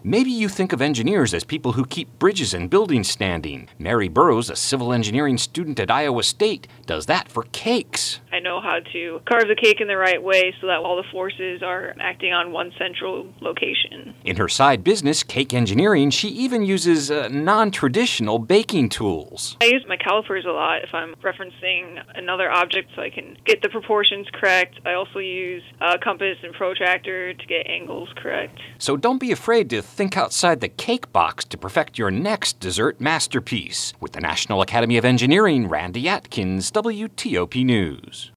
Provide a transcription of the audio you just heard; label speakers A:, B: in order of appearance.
A: Maybe you think of engineers as people who keep bridges and buildings standing. Mary Burrows, a civil engineering student at Iowa State, does that for cakes.
B: I know how to carve the cake in the right way so that all the forces are acting on one central location.
A: In her side business, Cake Engineering, she even uses non-traditional baking tools.
B: I use my calipers a lot if I'm referencing another object so I can get the proportions correct. I also use a compass and protractor to get angles correct.
A: So don't be afraid to think outside the cake box to perfect your next dessert masterpiece. With the National Academy of Engineering, Randy Atkins, WTOP News.